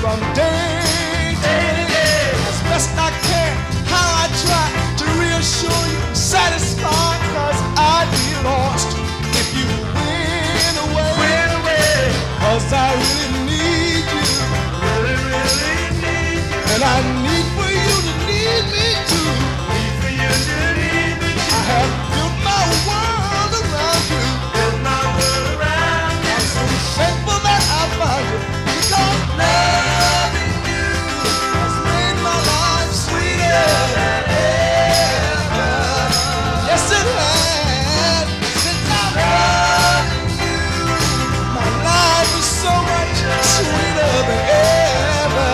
from day to day. As best I can, how I try to reassure you, satisfy, cause I'd be lost if you went away. Cause I really need you, really need you. And I need for you to need me too. Need for you to need me too. I have built my world around you. Built my world around you. I'm so thankful that I found you. Because loving you has made my life sweeter than ever. Yes, it has. Since I'm loving you, my life is so much sweeter than ever.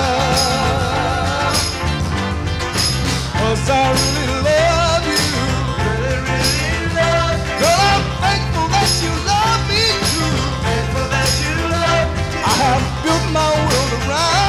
'Cause I really love you. Really, really love you. Girl, I'm thankful that you love me too. Thankful that you love me too. I have built my world around